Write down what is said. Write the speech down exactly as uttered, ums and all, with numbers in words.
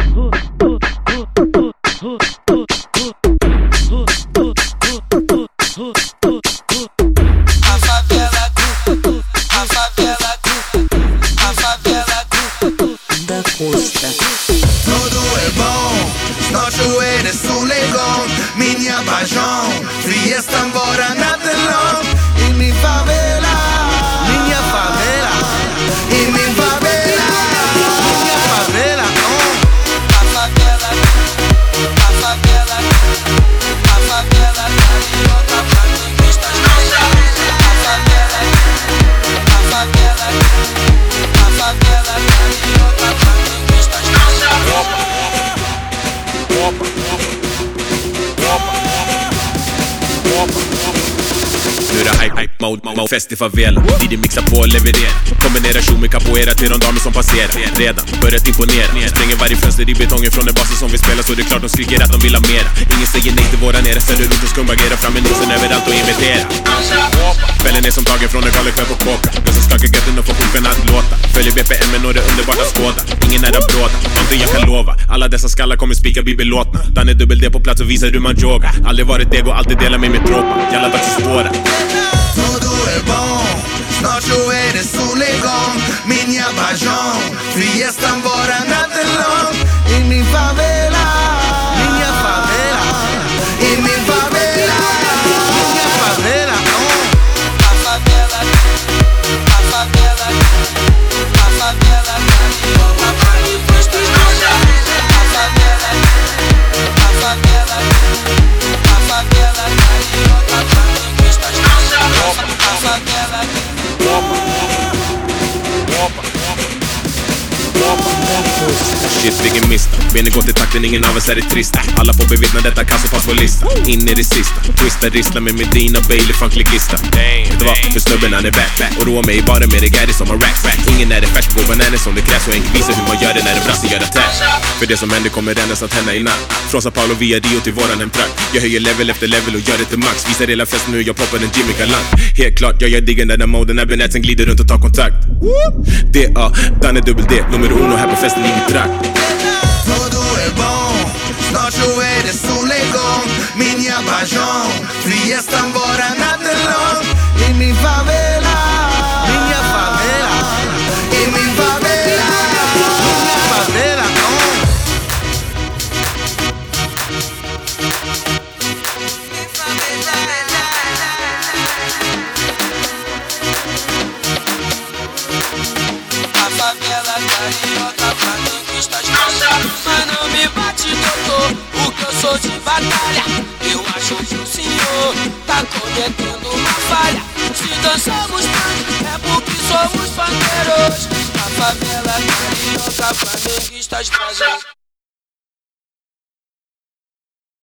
da costa. Tudo é bom, nosso eres um leão, minha paixão, fiesta embora na telão. E minha favela, minha favela, e minha favela, minha favela, oh. A favela, a favela, a favela carioca pra mim está escassa. A favela, a favela, a favela carioca pra mim está escassa. Opa, opa, opa. Nu är det hype, hype, mode, mode, fest i favela. D J mixar på och levererar. Kombinera show med capoeira till de damer som passerar. Redan börjat imponera. Spränger varje fönster i betongen från en basen som vi spelar. Så det är klart de skriker att de vill ha mera. Ingen säger nej till våra nere. Ställer ut och skumbagerar fram med nosen överallt och inviterar. Kvällen är som tagen från en galen kväll på kåka. Jag som skakar götten och får skiten att låta. Följer B P M och det är underbart att skåda. Ingen är att bråda, någonting jag kan lova. Alla dessa skallar kommer spika bibelåtna. Danne dubbel D på plats och visar hur man yoga. Aldrig varit dego, alltid dela med mig tropa. Jävla dags att spåra. Tudo é bom, snart så är det solnedgång. Minha paixão, fiesta embora na telão. E min favela, minha favela, e min favela, minha favela, oh. A favela, a favela, a favela carioca pra mim está escassa. A favela, a favela, a favela carioca pra mim está escassa. A favela, opa, opa, opa. Shit, vilken mista. Benen går till takten, ingen av oss är det trista. Alla får bevittna detta, kan så pass på lista. In i det sista, twista, rissla med Medina, Bailey, funkligista. Vet du vad? För snubben han är back, back. Och roa mig bara med det gäri som en rack, rack. Ingen är det färsk, går bananer som det krävs. Och enkelt visar hur man gör det när en brasse gör attack. För det som händer kommer endast att hända i natt. Från Sao Paulo via Rio till våran en prakt. Jag höjer level efter level och gör det till max. Visar hela festen hur jag poppar en Jimmy Galant. Helt klart, jag gör diggen där den moden när benätsen glider runt och tar kontakt. Det är Danne dubbel D, nummer uno här på festen i mitt trakt. Tudo é bom, snart så är det solnedgång. Minha paixão, fiesta embora na telão. E min favela, minha favela, e min favela, minha favela, oh. A favela carioca pra mim está escassa. Mas não me bate, doutor, porque eu sou de batalha. Eu acho que o senhor tá cometendo uma falha. Se dançamos tanto é porque somos funkeiros. A favela carioca pra mim está escassa.